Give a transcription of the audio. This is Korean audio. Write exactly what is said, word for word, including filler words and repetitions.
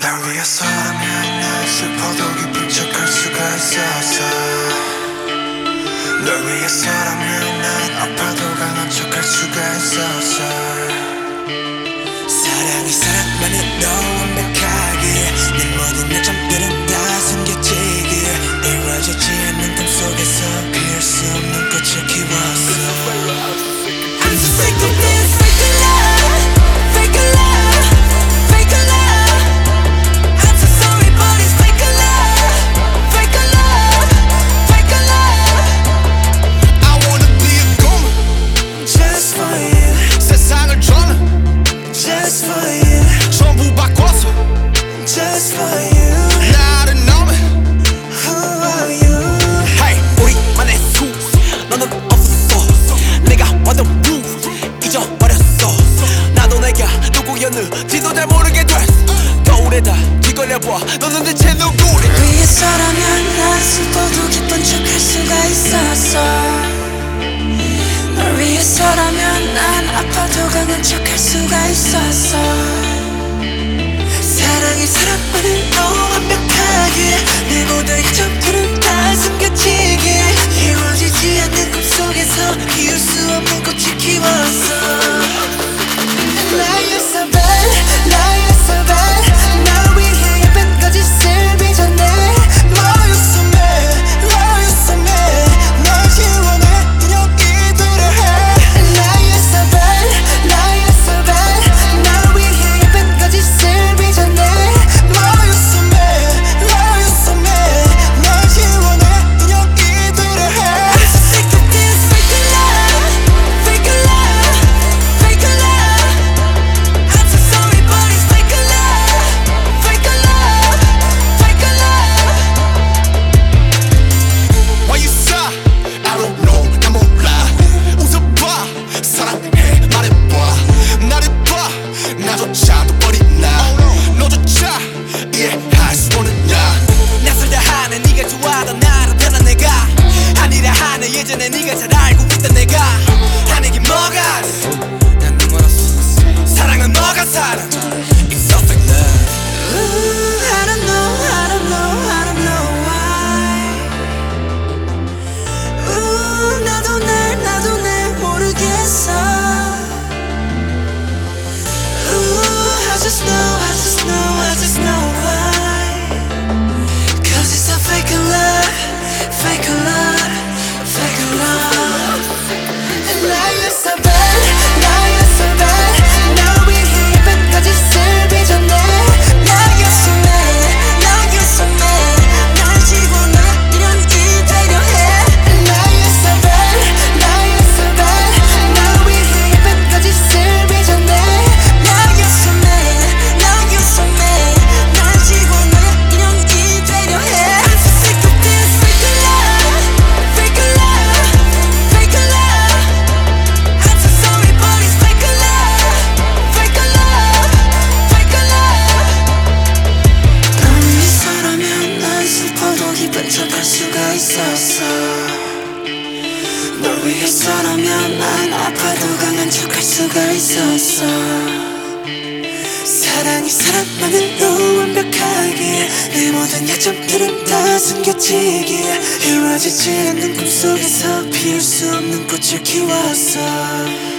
날 위해서라면 난 슬퍼도 기쁜 척할 수가 있었어. 널 위해서라면 난 아파도 강한 척할 수가 있었어. 사랑이 사랑만으로 완벽하게 내 모든 약점들은 다 숨겨지게 이루어지지 않는 꿈속에서 피울 수 없는 꽃을 키웠어. I'm so sick of this fake love, fake love, fake love. I'm so sorry but it's fake love, fake love, fake love. I wanna be a goon Just for you, 세상을 저는 just for you, 전부 바꿔서 just for you. 나를 넘어. Who are you? Hey, 우리만의 수 너는 없어. 내가 완전 루 잊어버렸어. 나도 내가 누구였는지도 잘 모르게 됐어. 거울에다 뒤걸려봐 너는 대체 누구래. 위해서라면 난 슬퍼도 기쁜 척할 수가 있었어. 널 위해서라면 난 아파도 강한 척할 수가 있었어. 사랑이 사랑만으로 완벽하게 내 모든 약점들은 다 숨겨지게 이루어지지 않는 꿈속에서 피울 수 없는 꽃을 키웠어. Lie you're so bad, lie you're so bad. 날 위해 예쁜 거짓을 빚어내. Lie you're so mad, lie you're so mad. 날 지워내 인형이 되려 해. Lie you're so bad, lie you're so bad. 날 위해 예쁜 거짓을 빚어내. Lie you're so mad, lie you're so mad. 날 지워내 인형이 되려 해. I'm so sick of this fake love, fake love, fake love. I'm so sorry but it's fake love, fake love, fake love. Why you sigh? I don't know 난 몰라. 웃어봐 사랑해 말해봐. 나를 봐 나조차도 버린 나. 너조차 이해할 수 없는 나. 낯설다 하는 네가 좋아하던 나를 변한 내가 아니라 하는 예전에 네가 잘 알고 있던 내가 하는 게 뭐가 난 눈멀었어. 사랑은 뭐가 사랑 It's so fake love. Ooh, I don't know, I don't know, I don't know why. Ooh, 나도 날, 나도 날 모르겠어. Ooh, I just know, I just know, I just know why. Cause it's a fake love, fake love, fake love. And now you're so bad, now you're so bad. 날 위해 예쁜 거짓을 빚어내. Now you're so mad, now you're so mad. 날 지워내 인형이 되려 해. And now you're so bad, now you're so bad. 날 위해 예쁜 거짓을 빚어내. Now you're so mad, now you're so mad. 날 지워내 인형이 되려 해. I'm so sick of this fake love, fake love, fake love. I'm so sorry but it's fake love, fake love, fake love. 널 위해서라면 난 슬퍼도 기쁜 척할 수가 있었어. 널 위해서라면 난 아파도 강한 척할 수가 있었어. 사랑이 사랑만으로 완벽하게 내 모든 약점들은 다 숨겨지게 이루어지지 않는 꿈속에서 피울 수 없는 꽃을 키웠어.